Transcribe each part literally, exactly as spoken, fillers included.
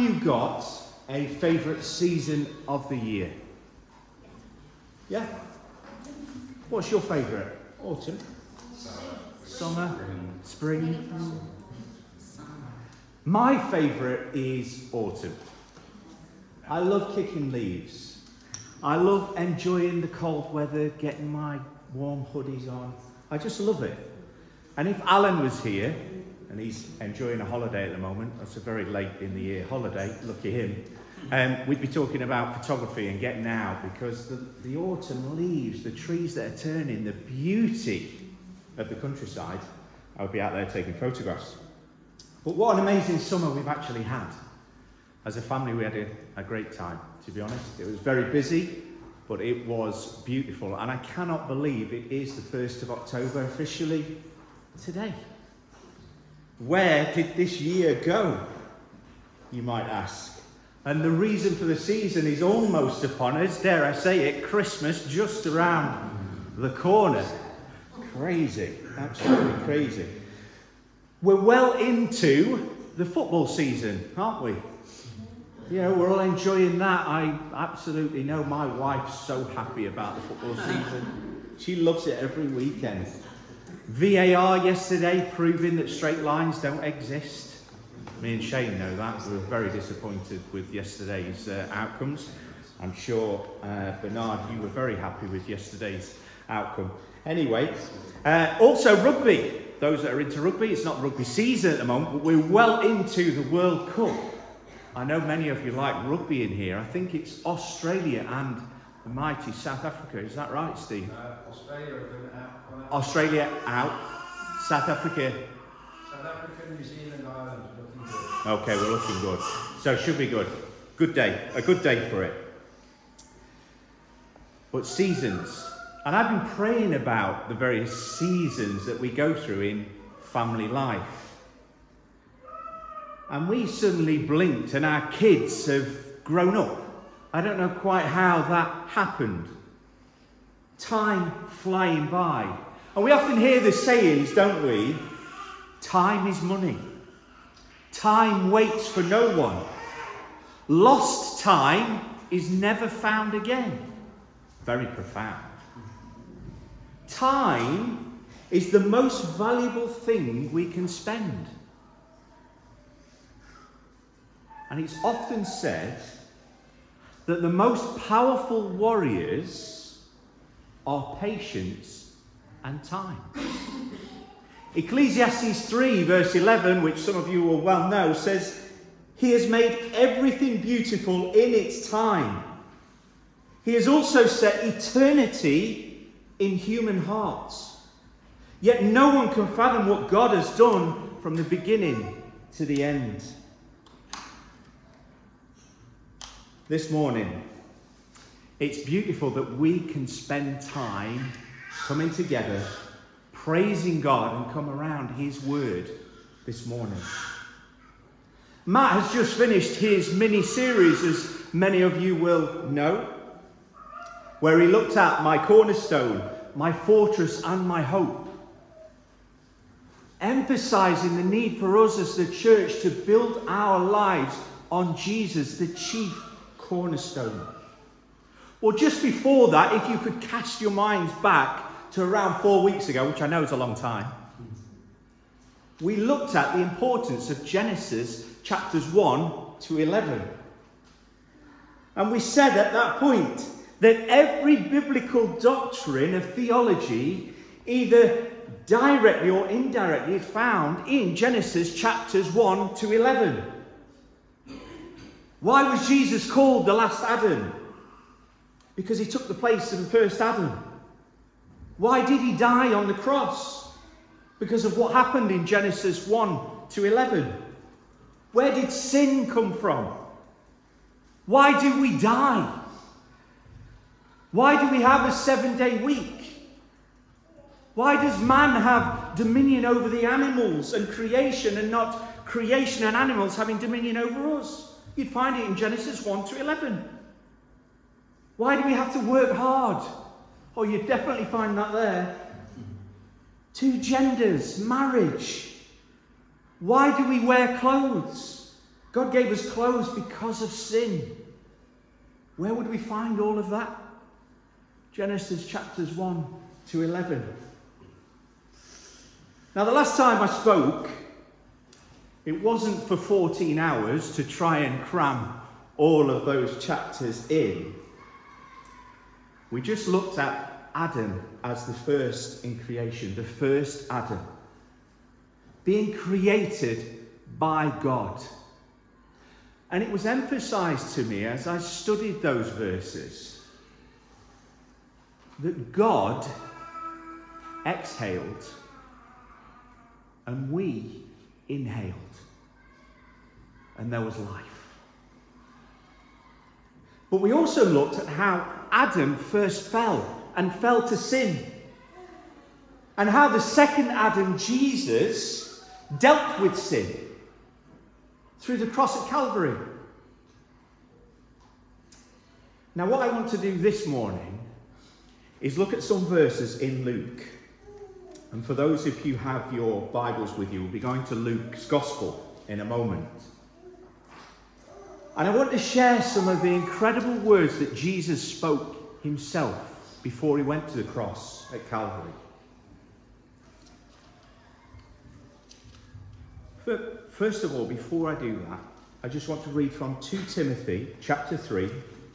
you got a favourite season of the year? Yeah? What's your favourite? Autumn? Summer? Spring? My favourite is autumn. I love kicking leaves. I love enjoying the cold weather, getting my warm hoodies on. I just love it. And if Alan was here, and he's enjoying a holiday at the moment, that's a very late in the year holiday, lucky him, um, we'd be talking about photography and getting out, because the, the autumn leaves, the trees that are turning, the beauty of the countryside, I would be out there taking photographs. But what an amazing summer we've actually had. As a family, we had a, a great time, to be honest. It was very busy, but it was beautiful. And I cannot believe it is the first of October officially today. Where did this year go, you might ask? And the reason for the season is almost upon us, dare I say it, Christmas just around the corner. Crazy, absolutely crazy. We're well into the football season, aren't we? You know, we're all enjoying that. I absolutely know my wife's so happy about the football season. She loves it every weekend. V A R yesterday proving that straight lines don't exist. Me and Shane know that. We were very disappointed with yesterday's uh, outcomes. I'm sure, uh, Bernard, you were very happy with yesterday's outcome. Anyway, uh, also rugby. Those that are into rugby, it's not rugby season at the moment, but we're well into the World Cup. I know many of you like rugby in here. I think it's Australia and the mighty South Africa. Is that right, Steve? Uh, Australia are going out. Australia out. South Africa. South Africa, New Zealand, Ireland, looking good. Okay, we're looking good. So it should be good. Good day. A good day for it. But seasons. And I've been praying about the various seasons that we go through in family life. And we suddenly blinked and our kids have grown up. I don't know quite how that happened. Time flying by. And we often hear the sayings, don't we? Time is money. Time waits for no one. Lost time is never found again. Very profound. Time is the most valuable thing we can spend. And it's often said that the most powerful warriors are patience and time. Ecclesiastes three verse eleven, which some of you will well know, says, "He has made everything beautiful in its time. He has also set eternity in human hearts. Yet no one can fathom what God has done from the beginning to the end." This morning, it's beautiful that we can spend time coming together, praising God, and come around His Word this morning. Matt has just finished his mini-series, as many of you will know, where he looked at my cornerstone, my fortress and my hope, emphasizing the need for us as the church to build our lives on Jesus, the chief cornerstone. Well, just before that, if you could cast your minds back to around four weeks ago, which I know is a long time, we looked at the importance of Genesis chapters one to eleven. And we said at that point that every biblical doctrine of theology, either directly or indirectly, is found in Genesis chapters one to eleven. Why was Jesus called the last Adam? Because he took the place of the first Adam. Why did he die on the cross? Because of what happened in Genesis one to eleven. Where did sin come from? Why do we die? Why do we have a seven-day week? Why does man have dominion over the animals and creation, and not creation and animals having dominion over us? You'd find it in Genesis one to eleven. Why do we have to work hard? Oh, you'd definitely find that there. Two genders, marriage. Why do we wear clothes? God gave us clothes because of sin. Where would we find all of that? Genesis chapters one to eleven. Now, the last time I spoke, it wasn't for fourteen hours to try and cram all of those chapters in. We just looked at Adam as the first in creation, the first Adam, being created by God. And it was emphasized to me as I studied those verses that God exhaled and we inhaled, and there was life. But we also looked at how Adam first fell and fell to sin, and how the second Adam, Jesus, dealt with sin through the cross at Calvary. Now, what I want to do this morning is look at some verses in Luke. And for those of you who have your Bibles with you, we'll be going to Luke's Gospel in a moment. And I want to share some of the incredible words that Jesus spoke himself before he went to the cross at Calvary. First of all, before I do that, I just want to read from Second Timothy chapter three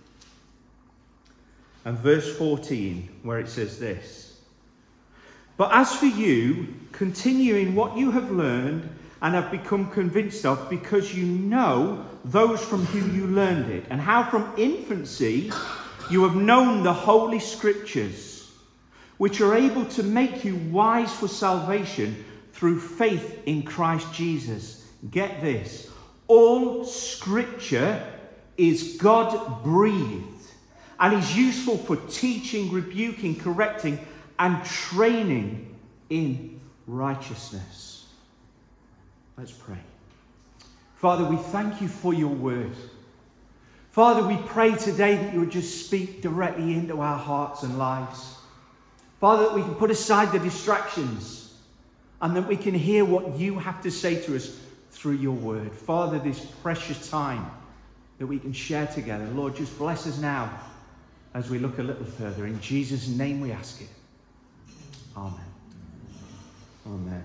and verse fourteen, where it says this. But as for you, continue in what you have learned and have become convinced of, because you know those from whom you learned it, and how from infancy you have known the Holy Scriptures, which are able to make you wise for salvation through faith in Christ Jesus. Get this. All Scripture is God-breathed and is useful for teaching, rebuking, correcting, and training in righteousness. Let's pray. Father, we thank you for your word. Father, we pray today that you would just speak directly into our hearts and lives. Father, that we can put aside the distractions and that we can hear what you have to say to us through your word. Father, this precious time that we can share together, Lord, just bless us now as we look a little further. In Jesus' name we ask it. Amen. Amen.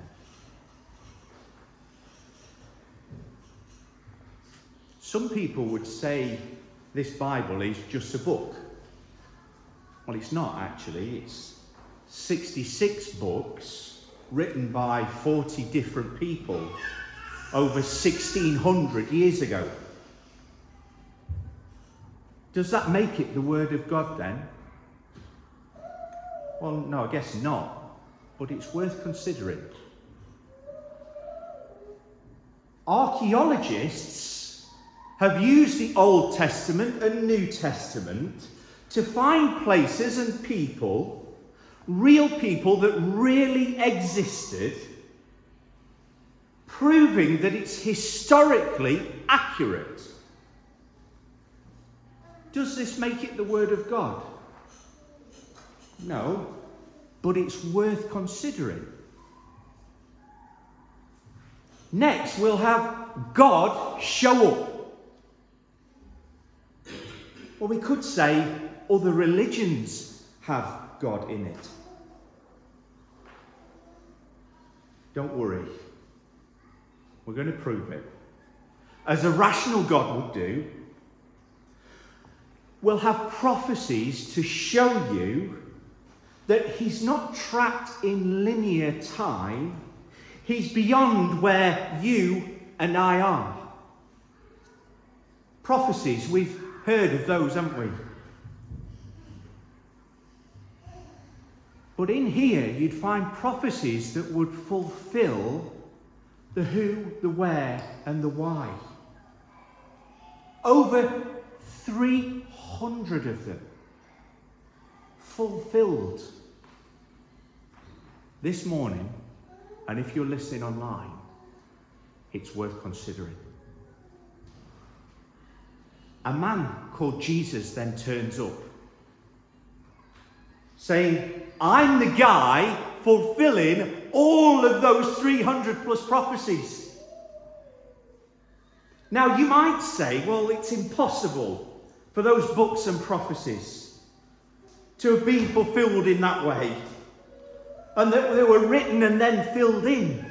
Some people would say this Bible is just a book. Well, it's not actually. It's sixty-six books written by forty different people over sixteen hundred years ago. Does that make it the Word of God then? Well, no, I guess not. But it's worth considering. Archaeologists have used the Old Testament and New Testament to find places and people, real people that really existed, proving that it's historically accurate. Does this make it the Word of God? No, but it's worth considering. Next, we'll have God show up. Or we could say other religions have God in it. Don't worry. We're going to prove it. As a rational God would do, we'll have prophecies to show you that he's not trapped in linear time. He's beyond where you and I are. Prophecies, we've heard of those, haven't we? But in here, you'd find prophecies that would fulfill the who, the where, and the why. Over three hundred of them fulfilled. This morning, and if you're listening online, it's worth considering. A man called Jesus then turns up, saying, I'm the guy fulfilling all of those three hundred plus prophecies. Now you might say, well, it's impossible for those books and prophecies to have been fulfilled in that way, and that they were written and then filled in.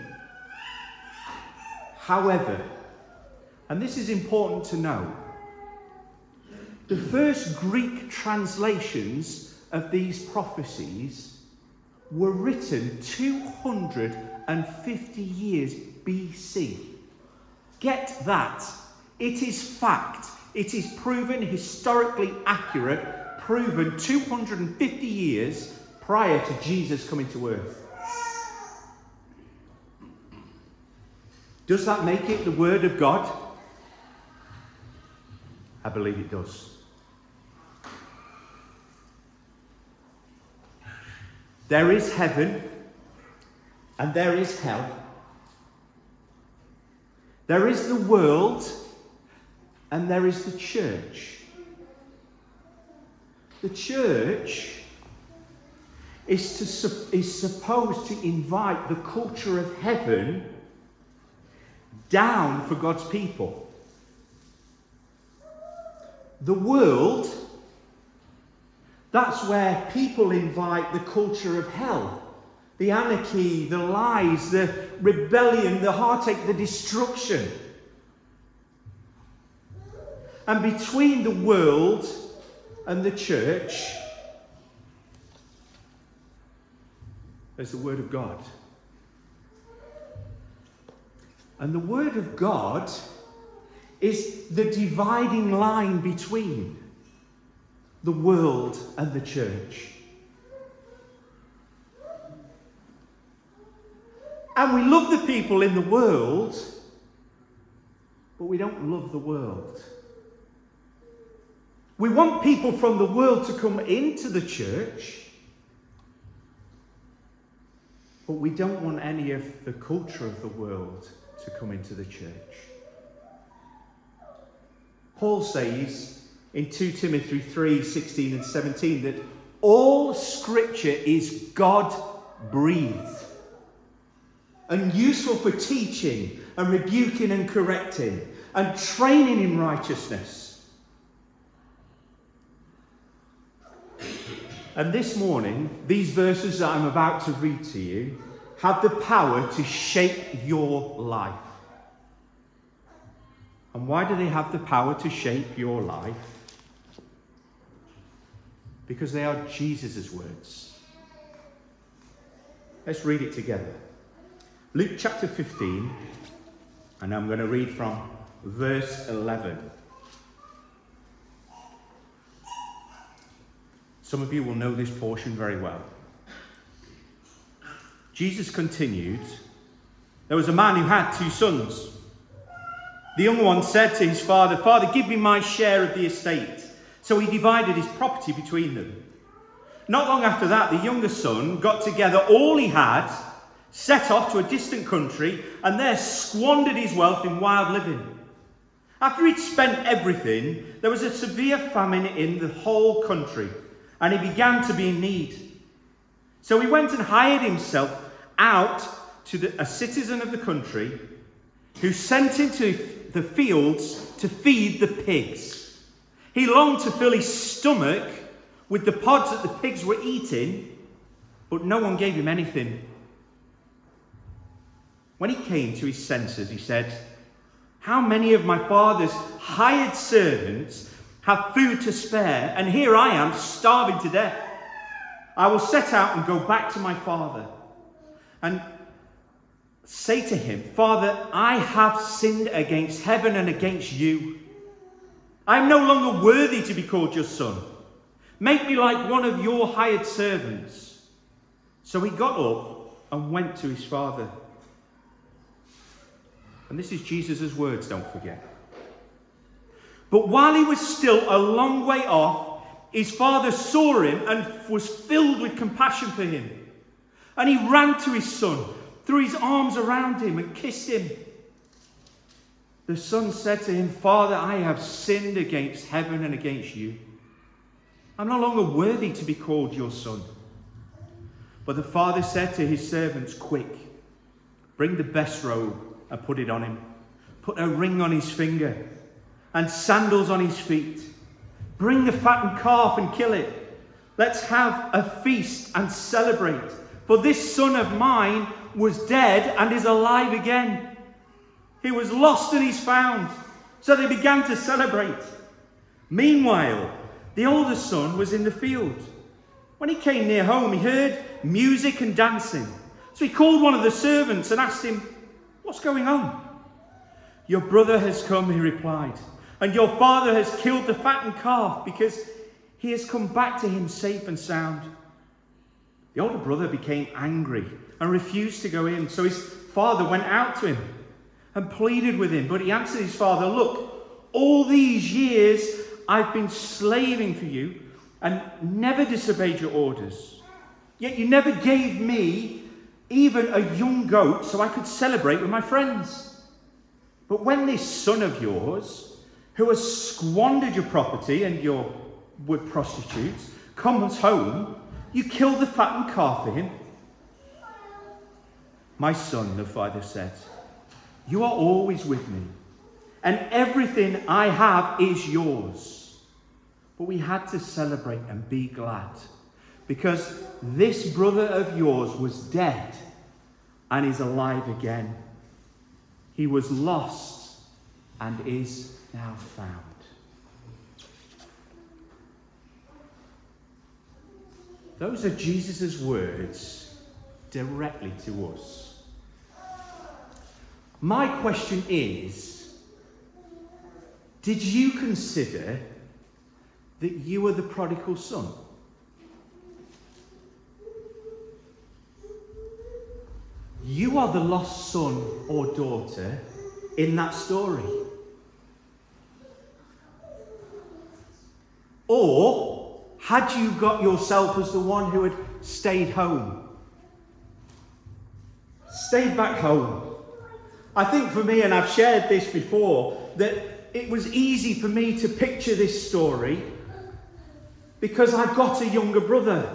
However, and this is important to know, the first Greek translations of these prophecies were written two hundred fifty years B C. Get that. It is fact. It is proven historically accurate, proven two hundred fifty years prior to Jesus coming to earth. Does that make it the Word of God? I believe it does. There is heaven and there is hell. There is the world and there is the church. The church is, to, is supposed to invite the culture of heaven down for God's people. The world, that's where people invite the culture of hell. The anarchy, the lies, the rebellion, the heartache, the destruction. And between the world and the church, there's the Word of God. And the Word of God is the dividing line between the world and the church. And we love the people in the world, but we don't love the world. We want people from the world to come into the church, but we don't want any of the culture of the world to come into the church. Paul says in Second Timothy three, sixteen and seventeen that all scripture is God-breathed and useful for teaching and rebuking and correcting and training in righteousness. And this morning, these verses that I'm about to read to you have the power to shape your life. And why do they have the power to shape your life? Because they are Jesus' words. Let's read it together. Luke chapter fifteen, and I'm going to read from verse eleven. Some of you will know this portion very well. Jesus continued, there was a man who had two sons. The younger one said to his father, "Father, give me my share of the estate." So he divided his property between them. Not long after that, the younger son got together all he had, set off to a distant country, and there squandered his wealth in wild living. After he'd spent everything, there was a severe famine in the whole country, and he began to be in need. So he went and hired himself out to the, a citizen of the country, who sent him to the fields to feed the pigs. He longed to fill his stomach with the pods that the pigs were eating, but no one gave him anything. When he came to his senses, he said, "How many of my father's hired servants have food to spare, and here I am starving to death? I will set out and go back to my father and say to him, 'Father, I have sinned against heaven and against you. I am no longer worthy to be called your son. Make me like one of your hired servants.' So he got up and went to his father." And this is Jesus' words, don't forget. "But while he was still a long way off, his father saw him and was filled with compassion for him. And he ran to his son, threw his arms around him and kissed him. The son said to him, 'Father, I have sinned against heaven and against you. I'm no longer worthy to be called your son.' But the father said to his servants, 'Quick, bring the best robe and put it on him. put a ring on his finger and sandals on his feet. Bring the fattened calf and kill it. Let's have a feast and celebrate. For this son of mine was dead and is alive again. He was lost and he's found. So they began to celebrate. Meanwhile, the older son was in the field. When he came near home, he heard music and dancing. So he called one of the servants and asked him, "What's going on?" "Your brother has come," he replied, "and your father has killed the fattened calf because he has come back to him safe and sound." The older brother became angry and refused to go in. So his father went out to him and pleaded with him. But he answered his father, "Look, all these years I've been slaving for you and never disobeyed your orders. Yet you never gave me even a young goat so I could celebrate with my friends. But when this son of yours, who has squandered your property and your with prostitutes, comes home, you kill the fattened calf for him." "My son," the father said, "you are always with me, and everything I have is yours. But we had to celebrate and be glad, because this brother of yours was dead and is alive again. He was lost and is now found." Those are Jesus' words directly to us. My question is, did you consider that you were the prodigal son? You are the lost son or daughter in that story. Or had you got yourself as the one who had stayed home? Stayed back home. I think for me, and I've shared this before, that it was easy for me to picture this story because I've got a younger brother.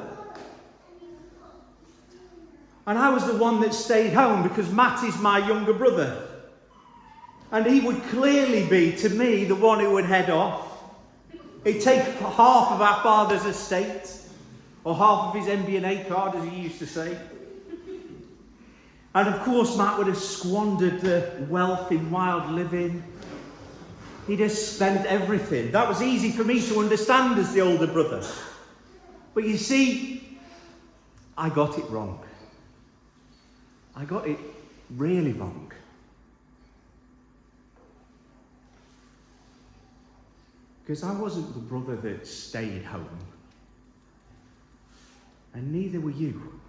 And I was the one that stayed home because Matt is my younger brother. And he would clearly be, to me, the one who would head off. He'd take half of our father's estate, or half of his M B N A card, as he used to say. And of course, Matt would have squandered the wealth in wild living. He'd have spent everything. That was easy for me to understand as the older brother. But you see, I got it wrong. I got it really wrong. Because I wasn't the brother that stayed home. And neither were you.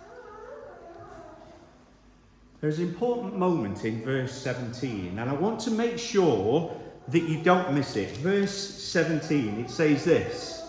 There's an important moment in verse seventeen, and I want to make sure that you don't miss it. Verse seventeen, it says this.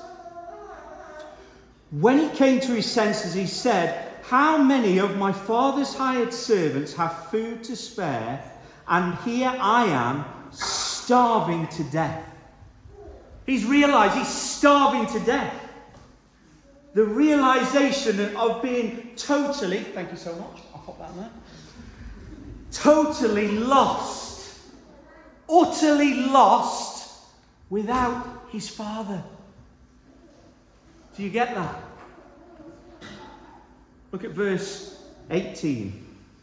When he came to his senses, he said, "How many of my father's hired servants have food to spare, and here I am starving to death?" He's realised he's starving to death. The realisation of being totally, thank you so much, I'll pop that in there, totally lost, utterly lost without his father. Do you get that? Look at verse eighteen.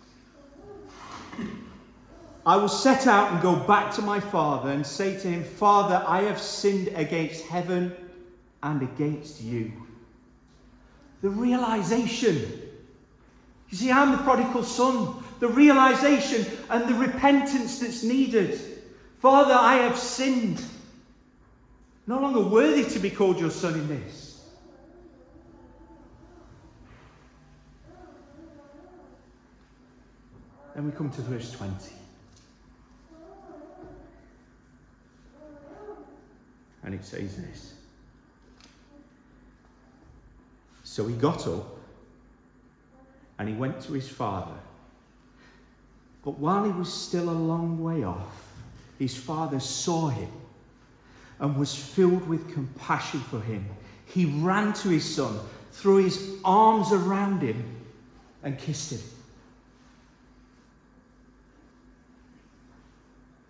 "I will set out and go back to my father and say to him, 'Father, I have sinned against heaven and against you.'" The realization. You see, I'm the prodigal son. The realization and the repentance that's needed. "Father, I have sinned. No longer worthy to be called your son in this." Then we come to verse twenty. And it says this. "So he got up and he went to his father. But while he was still a long way off, his father saw him and was filled with compassion for him. He ran to his son, threw his arms around him, and kissed him."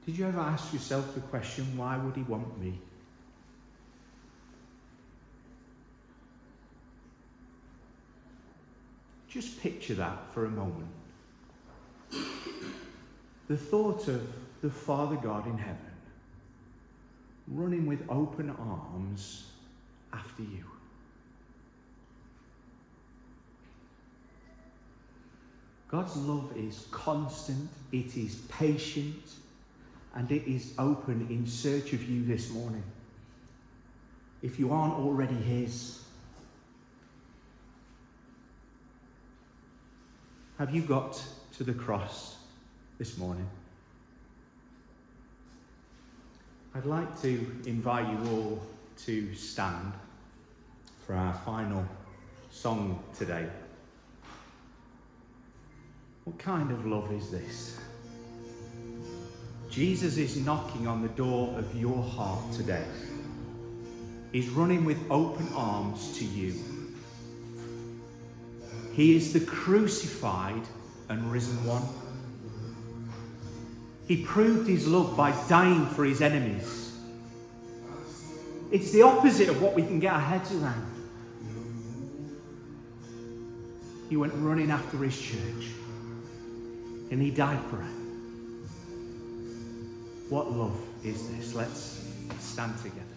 Did you ever ask yourself the question, why would he want me? Just picture that for a moment. The thought of the Father God in heaven running with open arms after you. God's love is constant, it is patient, and it is open in search of you this morning. If you aren't already his, have you got to the cross this morning? I'd like to invite you all to stand for our final song today. What kind of love is this? Jesus is knocking on the door of your heart today. He's running with open arms to you. He is the crucified and risen one. He proved his love by dying for his enemies. It's the opposite of what we can get our heads around. He went running after his church, and he died for it. What love is this? Let's stand together.